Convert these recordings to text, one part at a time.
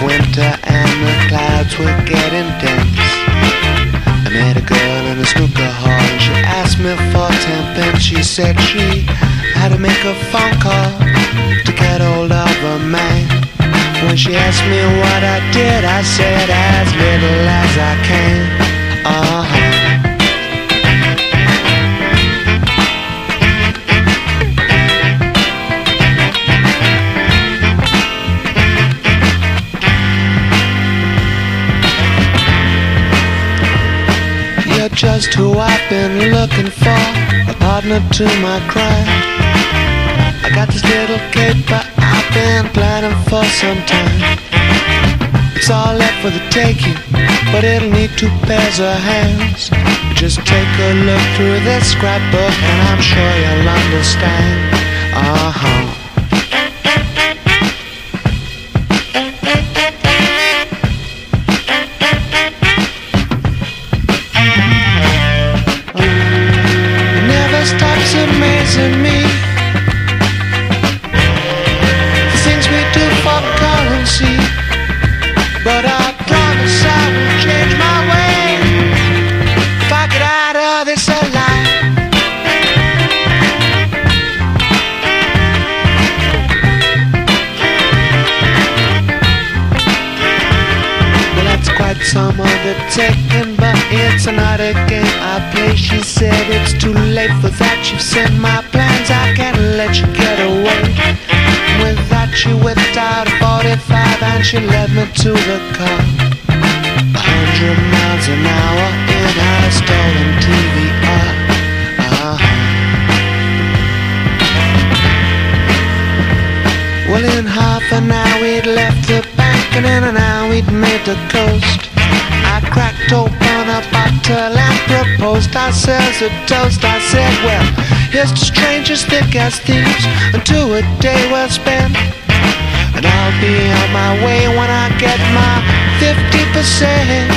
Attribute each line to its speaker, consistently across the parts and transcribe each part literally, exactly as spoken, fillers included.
Speaker 1: winter and the clouds were getting dense. I met a girl in a snooker hall and she asked me for ten pence. She said she had to make a phone call to get hold of a man. When she asked me what I did, I said as little as I can. Uh-huh. You're just who I've been looking for, a partner to my crime. I got this little caper I've been planning for some time. It's all left for the taking, but it'll need two pairs of hands. Just take a look through this scrapbook and I'm sure you'll understand. Uh-huh. Stops amazing me, the things we do for currency. But I promise I will change my way if I get out of this alive. Well, that's quite some undertaking, but it's another game I play. She said it's too late for that. You've seen my plans, I can't let you get away. With that she whipped out a forty-five and she led me to the car. A hundred miles an hour in her stolen T V R. Uh-huh. Well, in half an hour we'd left the bank and in an hour we'd made the coast. I cracked open a bottle and proposed ourselves a toast. I said, well, here's to strangers thick as thieves, until a day well spent. And I'll be on my way when I get my fifty percent.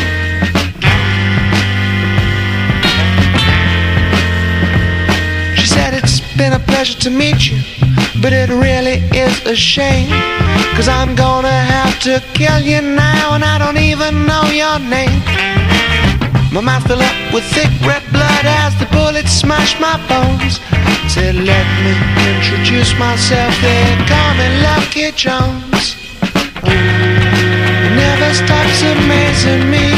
Speaker 1: She said, it's been a pleasure to meet you, but it really is a shame, 'cause I'm gonna have to kill you now, and I don't even know your name. My mouth filled up with thick red blood as the bullets smashed my bones. Said, let me introduce myself, they call me Lucky Jones. It never stops amazing me,